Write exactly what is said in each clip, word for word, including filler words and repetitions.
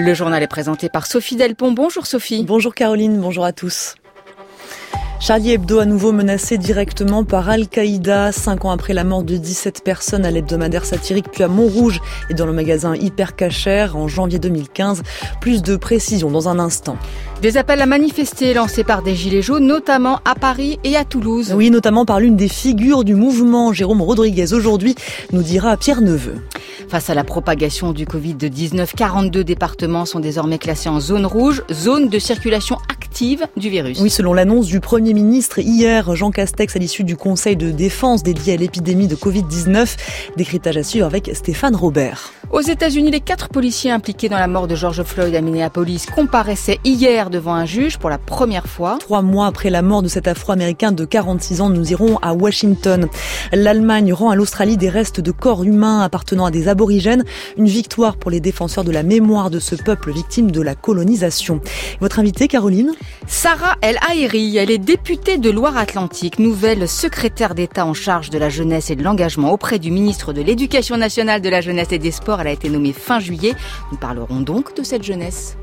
Le journal est présenté par Sophie Delpont. Bonjour Sophie. Bonjour Caroline, bonjour à tous. Charlie Hebdo à nouveau menacé directement par Al-Qaïda. Cinq ans après la mort de dix-sept personnes à l'hebdomadaire satirique puis à Montrouge et dans le magasin Hyper Cacher en janvier deux mille quinze. Plus de précisions dans un instant. Des appels à manifester lancés par des gilets jaunes, notamment à Paris et à Toulouse. Oui, notamment par l'une des figures du mouvement, Jérôme Rodriguez, aujourd'hui, nous dira Pierre Neveu. Face à la propagation du covid dix-neuf, quarante-deux départements sont désormais classés en zone rouge, zone de circulation active du virus. Oui, selon l'annonce du Premier ministre hier, Jean Castex, à l'issue du Conseil de défense dédié à l'épidémie de covid dix-neuf. Décryptage à suivre avec Stéphane Robert. Aux États-Unis, les quatre policiers impliqués dans la mort de George Floyd à Minneapolis comparaissaient hier devant un juge pour la première fois. Trois mois après la mort de cet Afro-Américain de quarante-six ans, nous irons à Washington. L'Allemagne rend à l'Australie des restes de corps humains appartenant à des aborigènes. Une victoire pour les défenseurs de la mémoire de ce peuple victime de la colonisation. Votre invitée, Caroline ? Sarah El Haïry, elle est députée de Loire-Atlantique, nouvelle secrétaire d'État en charge de la jeunesse et de l'engagement auprès du ministre de l'Éducation nationale, de la jeunesse et des sports. Elle a été nommée fin juillet. Nous parlerons donc de cette jeunesse.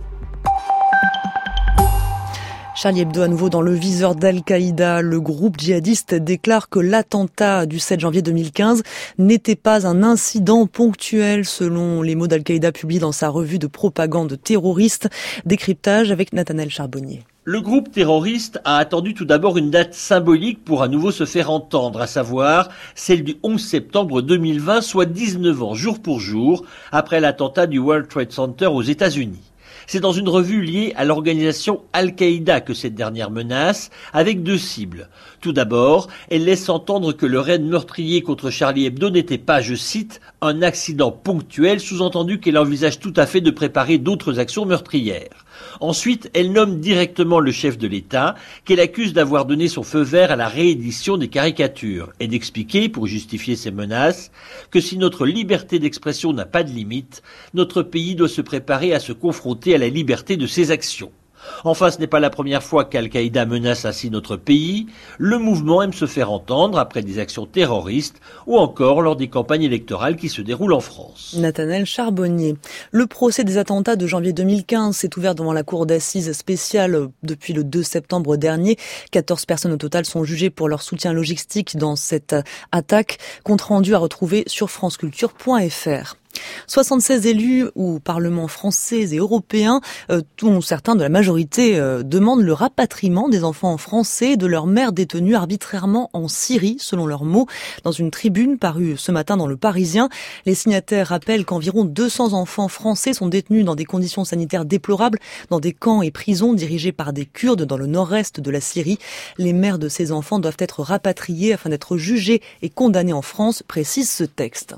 Charlie Hebdo à nouveau dans le viseur d'Al-Qaïda. Le groupe djihadiste déclare que l'attentat du sept janvier deux mille quinze n'était pas un incident ponctuel selon les mots d'Al-Qaïda publiés dans sa revue de propagande terroriste. Décryptage avec Nathanaël Charbonnier. Le groupe terroriste a attendu tout d'abord une date symbolique pour à nouveau se faire entendre, à savoir celle du onze septembre deux mille vingt, soit dix-neuf ans jour pour jour après l'attentat du World Trade Center aux États-Unis. C'est dans une revue liée à l'organisation Al-Qaïda que cette dernière menace, avec deux cibles. Tout d'abord, elle laisse entendre que le raid meurtrier contre Charlie Hebdo n'était pas, je cite, un accident ponctuel, sous-entendu qu'elle envisage tout à fait de préparer d'autres actions meurtrières. Ensuite, elle nomme directement le chef de l'État, qu'elle accuse d'avoir donné son feu vert à la réédition des caricatures, et d'expliquer, pour justifier ces menaces, que si notre liberté d'expression n'a pas de limite, notre pays doit se préparer à se confronter à la liberté de ses actions. Enfin, ce n'est pas la première fois qu'Al-Qaïda menace ainsi notre pays. Le mouvement aime se faire entendre après des actions terroristes ou encore lors des campagnes électorales qui se déroulent en France. Nathanaël Charbonnier. Le procès des attentats de janvier deux mille quinze s'est ouvert devant la cour d'assises spéciale depuis le deux septembre dernier. quatorze personnes au total sont jugées pour leur soutien logistique dans cette attaque. Compte rendu à retrouver sur franceculture point f r. soixante-seize élus ou parlements français et européens, euh, dont certains de la majorité euh, demandent le rapatriement des enfants français de leurs mères détenues arbitrairement en Syrie, selon leurs mots. Dans une tribune parue ce matin dans Le Parisien, les signataires rappellent qu'environ deux cents enfants français sont détenus dans des conditions sanitaires déplorables, dans des camps et prisons dirigés par des Kurdes dans le nord-est de la Syrie. Les mères de ces enfants doivent être rapatriées afin d'être jugées et condamnées en France, précise ce texte.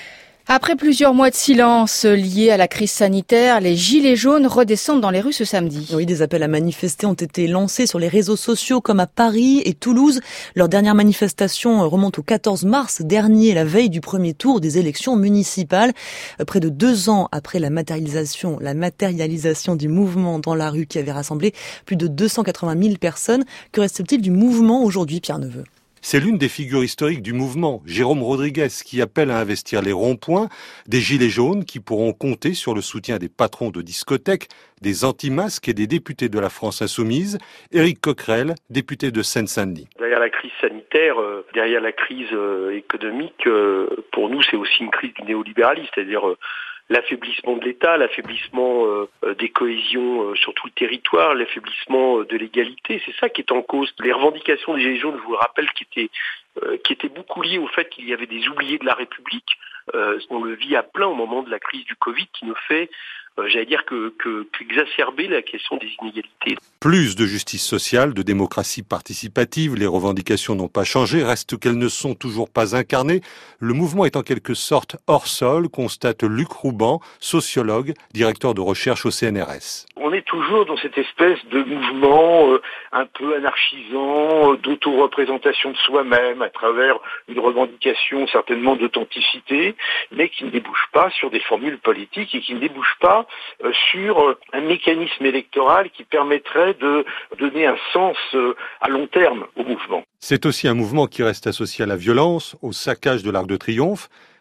Après plusieurs mois de silence liés à la crise sanitaire, les gilets jaunes redescendent dans les rues ce samedi. Oui, des appels à manifester ont été lancés sur les réseaux sociaux comme à Paris et Toulouse. Leur dernière manifestation remonte au quatorze mars dernier, la veille du premier tour des élections municipales. Près de deux ans après la matérialisation, la matérialisation du mouvement dans la rue qui avait rassemblé plus de deux cent quatre-vingt mille personnes. Que reste-t-il du mouvement aujourd'hui, Pierre Neveu ? C'est l'une des figures historiques du mouvement, Jérôme Rodriguez, qui appelle à investir les ronds-points, des gilets jaunes qui pourront compter sur le soutien des patrons de discothèques, des anti-masques et des députés de la France insoumise. Éric Coquerel, député de Seine-Saint-Denis. Derrière la crise sanitaire, euh, derrière la crise euh, économique, euh, pour nous c'est aussi une crise du néolibéralisme, c'est-à-dire euh, l'affaiblissement de l'État, l'affaiblissement euh, des cohésions euh, sur tout le territoire, l'affaiblissement euh, de l'égalité. C'est ça qui est en cause. Les revendications des Gilets jaunes, je vous le rappelle, qui étaient, euh, qui étaient beaucoup liées au fait qu'il y avait des oubliés de la République. Euh, on le vit à plein au moment de la crise du Covid qui nous fait, euh, j'allais dire, que, que, qu'exacerber la question des inégalités. Plus de justice sociale, de démocratie participative, les revendications n'ont pas changé, reste qu'elles ne sont toujours pas incarnées. Le mouvement est en quelque sorte hors sol, constate Luc Rouban, sociologue, directeur de recherche au C N R S. On est toujours dans cette espèce de mouvement euh, un peu anarchisant, euh, d'auto-représentation de soi-même à travers une revendication certainement d'authenticité, mais qui ne débouche pas sur des formules politiques et qui ne débouche pas euh, sur euh, un mécanisme électoral qui permettrait de donner un sens euh, à long terme au mouvement. C'est aussi un mouvement qui reste associé à la violence, au saccage de l'Arc de Triomphe.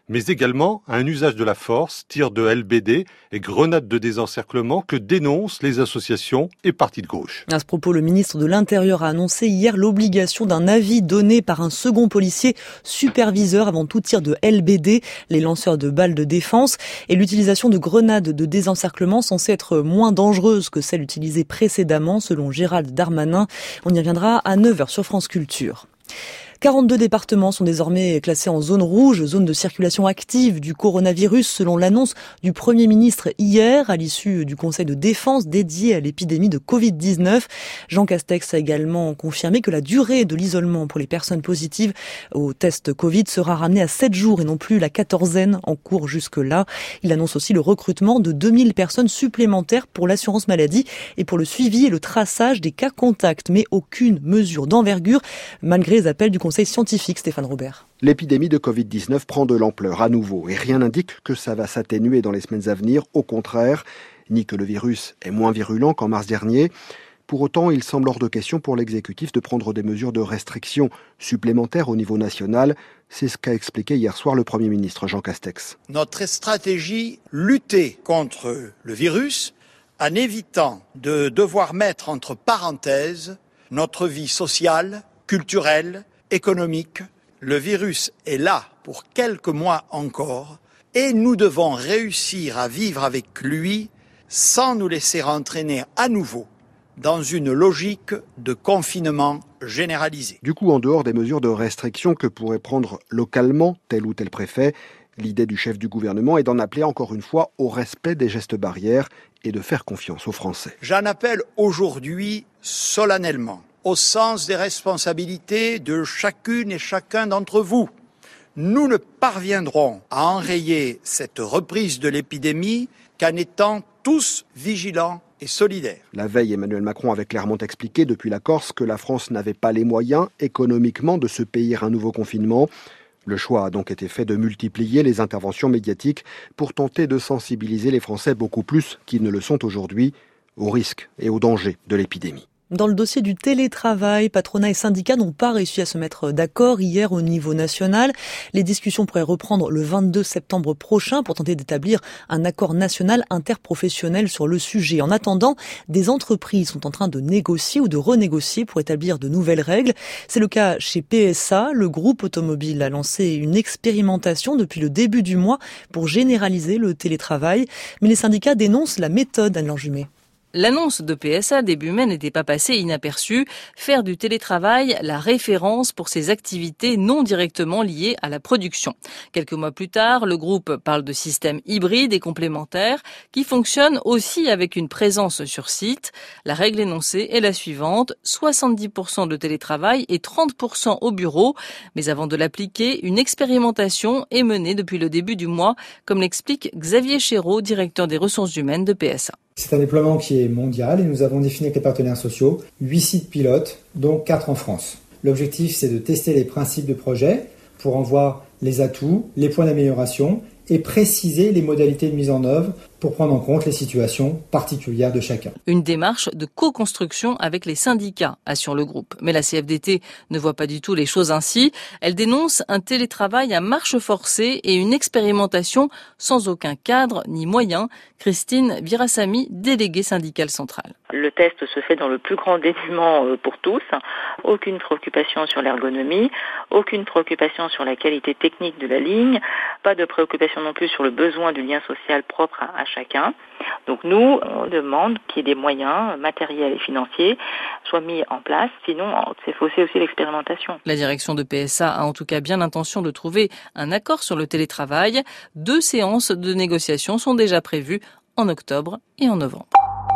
mais également à un usage de la force, tir de L B D et grenades de désencerclement que dénoncent les associations et partis de gauche. À ce propos, le ministre de l'Intérieur a annoncé hier l'obligation d'un avis donné par un second policier superviseur avant tout tir de L B D, les lanceurs de balles de défense, et l'utilisation de grenades de désencerclement censée être moins dangereuse que celle utilisée précédemment, selon Gérald Darmanin. On y reviendra à neuf heures sur France Culture. quarante-deux départements sont désormais classés en zone rouge, zone de circulation active du coronavirus, selon l'annonce du Premier ministre hier, à l'issue du Conseil de défense dédié à l'épidémie de covid dix-neuf. Jean Castex a également confirmé que la durée de l'isolement pour les personnes positives au test Covid sera ramenée à sept jours et non plus la quatorzaine en cours jusque-là. Il annonce aussi le recrutement de deux mille personnes supplémentaires pour l'assurance maladie et pour le suivi et le traçage des cas contacts, mais aucune mesure d'envergure, malgré les appels du Conseil scientifique. Stéphane Robert. L'épidémie de covid dix-neuf prend de l'ampleur à nouveau et rien n'indique que ça va s'atténuer dans les semaines à venir, au contraire, ni que le virus est moins virulent qu'en mars dernier. Pour autant, il semble hors de question pour l'exécutif de prendre des mesures de restriction supplémentaires au niveau national. C'est ce qu'a expliqué hier soir le Premier ministre Jean Castex. Notre stratégie, lutter contre le virus en évitant de devoir mettre entre parenthèses notre vie sociale, culturelle, économique. Le virus est là pour quelques mois encore et nous devons réussir à vivre avec lui sans nous laisser entraîner à nouveau dans une logique de confinement généralisé. Du coup, en dehors des mesures de restriction que pourrait prendre localement tel ou tel préfet, l'idée du chef du gouvernement est d'en appeler encore une fois au respect des gestes barrières et de faire confiance aux Français. J'en appelle aujourd'hui solennellement au sens des responsabilités de chacune et chacun d'entre vous. Nous ne parviendrons à enrayer cette reprise de l'épidémie qu'en étant tous vigilants et solidaires. La veille, Emmanuel Macron avait clairement expliqué depuis la Corse que la France n'avait pas les moyens économiquement de se payer un nouveau confinement. Le choix a donc été fait de multiplier les interventions médiatiques pour tenter de sensibiliser les Français beaucoup plus qu'ils ne le sont aujourd'hui aux risques et aux dangers de l'épidémie. Dans le dossier du télétravail, patronat et syndicats n'ont pas réussi à se mettre d'accord hier au niveau national. Les discussions pourraient reprendre le vingt-deux septembre prochain pour tenter d'établir un accord national interprofessionnel sur le sujet. En attendant, des entreprises sont en train de négocier ou de renégocier pour établir de nouvelles règles. C'est le cas chez P S A. Le groupe automobile a lancé une expérimentation depuis le début du mois pour généraliser le télétravail. Mais les syndicats dénoncent la méthode, Anne-Laure Jumet. L'annonce de P S A début mai n'était pas passée inaperçue. Faire du télétravail la référence pour ses activités non directement liées à la production. Quelques mois plus tard, le groupe parle de systèmes hybrides et complémentaires qui fonctionnent aussi avec une présence sur site. La règle énoncée est la suivante, soixante-dix pour cent de télétravail et trente pour cent au bureau. Mais avant de l'appliquer, une expérimentation est menée depuis le début du mois, comme l'explique Xavier Chéreau, directeur des ressources humaines de P S A. C'est un déploiement qui est mondial et nous avons défini avec les partenaires sociaux huit sites pilotes, dont quatre en France. L'objectif, c'est de tester les principes de projet pour en voir les atouts, les points d'amélioration et préciser les modalités de mise en œuvre pour prendre en compte les situations particulières de chacun. Une démarche de co-construction avec les syndicats, assure le groupe. Mais la C F D T ne voit pas du tout les choses ainsi. Elle dénonce un télétravail à marche forcée et une expérimentation sans aucun cadre ni moyen. Christine Virassamy, déléguée syndicale centrale. Le test se fait dans le plus grand dénuement pour tous. Aucune préoccupation sur l'ergonomie, aucune préoccupation sur la qualité technique de la ligne, pas de préoccupation non plus sur le besoin du lien social propre à chacun. Donc nous, on demande qu'il y ait des moyens matériels et financiers soient mis en place, sinon c'est fausser aussi l'expérimentation. La direction de P S A a en tout cas bien l'intention de trouver un accord sur le télétravail. Deux séances de négociation sont déjà prévues en octobre et en novembre.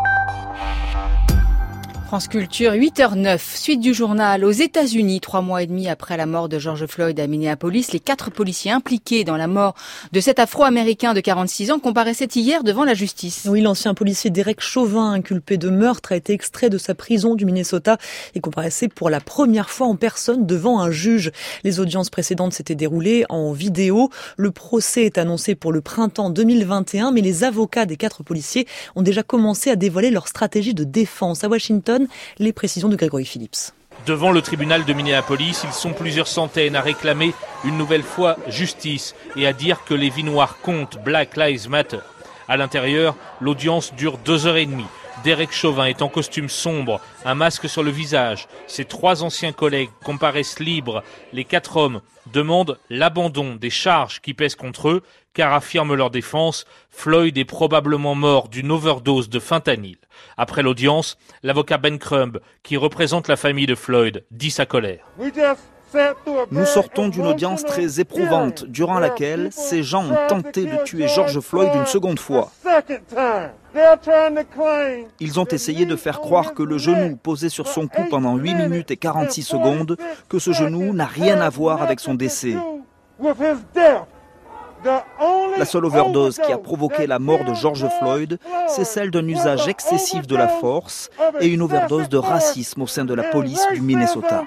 France Culture, huit heures neuf, suite du journal. Aux États-Unis, trois mois et demi après la mort de George Floyd à Minneapolis, les quatre policiers impliqués dans la mort de cet Afro-Américain de quarante-six ans comparaissaient hier devant la justice. Oui, l'ancien policier Derek Chauvin, inculpé de meurtre, a été extrait de sa prison du Minnesota et comparaissait pour la première fois en personne devant un juge. Les audiences précédentes s'étaient déroulées en vidéo. Le procès est annoncé pour le printemps deux mille vingt et un, mais les avocats des quatre policiers ont déjà commencé à dévoiler leur stratégie de défense. À Washington, les précisions de Grégory Phillips. Devant le tribunal de Minneapolis, ils sont plusieurs centaines à réclamer une nouvelle fois justice et à dire que les vies noires comptent, Black Lives Matter. À l'intérieur, l'audience dure deux heures et demie. Derek Chauvin est en costume sombre, un masque sur le visage. Ses trois anciens collègues comparaissent libres. Les quatre hommes demandent l'abandon des charges qui pèsent contre eux, car affirment leur défense, Floyd est probablement mort d'une overdose de fentanyl. Après l'audience, l'avocat Ben Crumb, qui représente la famille de Floyd, dit sa colère. Nous sortons d'une audience très éprouvante, durant laquelle ces gens ont tenté de tuer George Floyd une seconde fois. Ils ont essayé de faire croire que le genou posé sur son cou pendant huit minutes et quarante-six secondes, que ce genou n'a rien à voir avec son décès. La seule overdose qui a provoqué la mort de George Floyd, c'est celle d'un usage excessif de la force et une overdose de racisme au sein de la police du Minnesota.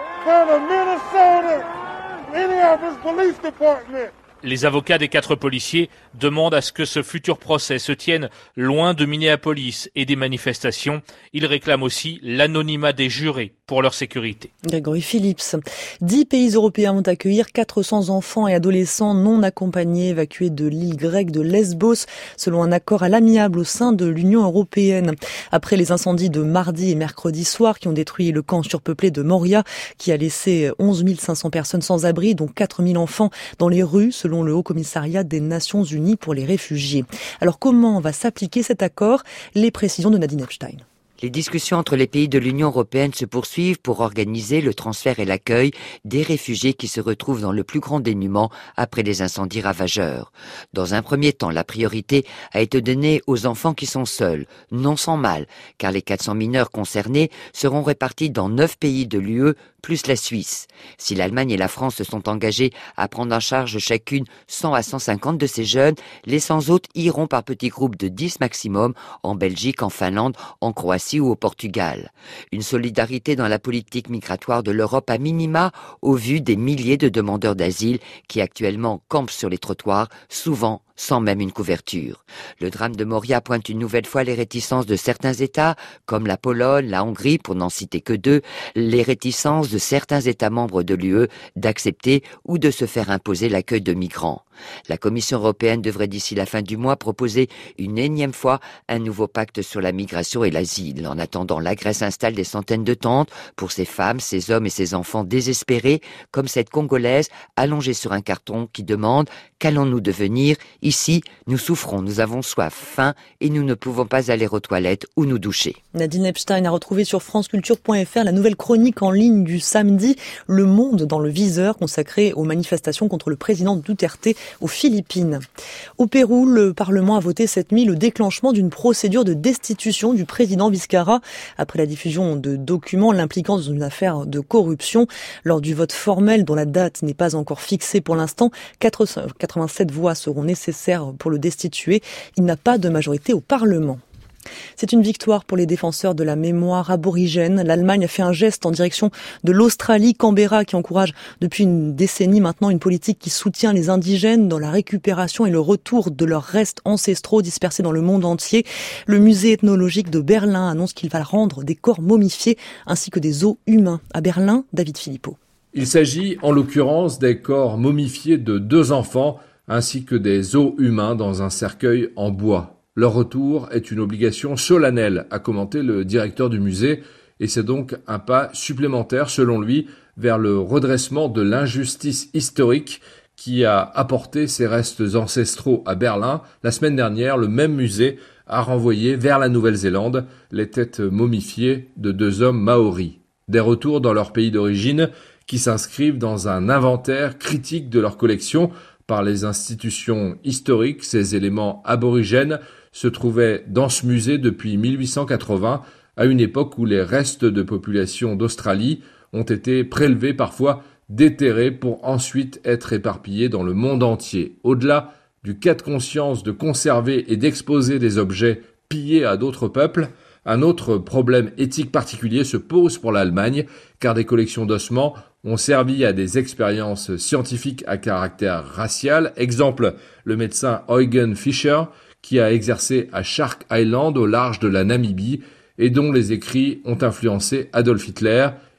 Les avocats des quatre policiers demandent à ce que ce futur procès se tienne loin de Minneapolis et des manifestations. Ils réclament aussi l'anonymat des jurés pour leur sécurité. Grégory Phillips. Dix pays européens vont accueillir quatre cents enfants et adolescents non accompagnés évacués de l'île grecque de Lesbos, selon un accord à l'amiable au sein de l'Union européenne. Après les incendies de mardi et mercredi soir qui ont détruit le camp surpeuplé de Moria, qui a laissé onze mille cinq cents personnes sans abri, dont quatre mille enfants dans les rues, selon le Haut-Commissariat des Nations Unies pour les réfugiés. Alors comment va s'appliquer cet accord? Les précisions de Nadine Epstein. Les discussions entre les pays de l'Union européenne se poursuivent pour organiser le transfert et l'accueil des réfugiés qui se retrouvent dans le plus grand dénuement après les incendies ravageurs. Dans un premier temps, la priorité a été donnée aux enfants qui sont seuls, non sans mal, car les quatre cents mineurs concernés seront répartis dans neuf pays de l'U E plus la Suisse. Si l'Allemagne et la France se sont engagées à prendre en charge chacune cent à cent cinquante de ces jeunes, les cent autres iront par petits groupes de dix maximum en Belgique, en Finlande, en Croatie ou au Portugal. Une solidarité dans la politique migratoire de l'Europe à minima au vu des milliers de demandeurs d'asile qui actuellement campent sur les trottoirs, souvent sans même une couverture. Le drame de Moria pointe une nouvelle fois les réticences de certains États, comme la Pologne, la Hongrie, pour n'en citer que deux, les réticences de certains États membres de l'U E d'accepter ou de se faire imposer l'accueil de migrants. La Commission européenne devrait d'ici la fin du mois proposer une énième fois un nouveau pacte sur la migration et l'asile. En attendant, la Grèce installe des centaines de tentes pour ces femmes, ces hommes et ces enfants désespérés, comme cette Congolaise allongée sur un carton qui demande « Qu'allons-nous devenir ? Ici, nous souffrons, nous avons soif, faim et nous ne pouvons pas aller aux toilettes ou nous doucher. » Nadine Epstein a retrouvé sur franceculture point f r la nouvelle chronique en ligne du samedi, Le Monde dans le viseur, consacrée aux manifestations contre le président Duterte aux Philippines. Au Pérou, le Parlement a voté cette nuit le déclenchement d'une procédure de destitution du président Vizcarra après la diffusion de documents l'impliquant dans une affaire de corruption. Lors du vote formel, dont la date n'est pas encore fixée pour l'instant, quatre-vingt-sept voix seront nécessaires pour le destituer. Il n'a pas de majorité au Parlement. C'est une victoire pour les défenseurs de la mémoire aborigène. L'Allemagne a fait un geste en direction de l'Australie, Canberra, qui encourage depuis une décennie maintenant une politique qui soutient les indigènes dans la récupération et le retour de leurs restes ancestraux dispersés dans le monde entier. Le musée ethnologique de Berlin annonce qu'il va rendre des corps momifiés ainsi que des os humains. À Berlin, David Philippot. Il s'agit en l'occurrence des corps momifiés de deux enfants ainsi que des os humains dans un cercueil en bois. Leur retour est une obligation solennelle, a commenté le directeur du musée, et c'est donc un pas supplémentaire, selon lui, vers le redressement de l'injustice historique qui a apporté ces restes ancestraux à Berlin. La semaine dernière, le même musée a renvoyé vers la Nouvelle-Zélande les têtes momifiées de deux hommes maoris. Des retours dans leur pays d'origine qui s'inscrivent dans un inventaire critique de leur collection par les institutions historiques. Ces éléments aborigènes se trouvaient dans ce musée depuis mille huit cent quatre-vingts, à une époque où les restes de population d'Australie ont été prélevés, parfois déterrés, pour ensuite être éparpillés dans le monde entier. Au-delà du cas de conscience de conserver et d'exposer des objets pillés à d'autres peuples, un autre problème éthique particulier se pose pour l'Allemagne, car des collections d'ossements ont servi à des expériences scientifiques à caractère racial. Exemple, le médecin Eugen Fischer, qui a exercé à Shark Island au large de la Namibie et dont les écrits ont influencé Adolf Hitler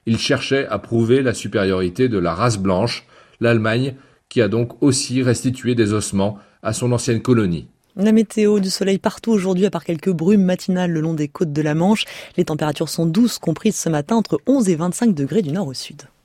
Il cherchait à prouver la supériorité de la race blanche, l'Allemagne qui a donc aussi restitué des ossements à son ancienne colonie. La météo, du soleil partout aujourd'hui, à part quelques brumes matinales le long des côtes de la Manche. Les températures sont douces, comprises ce matin entre onze et vingt-cinq degrés du nord au sud.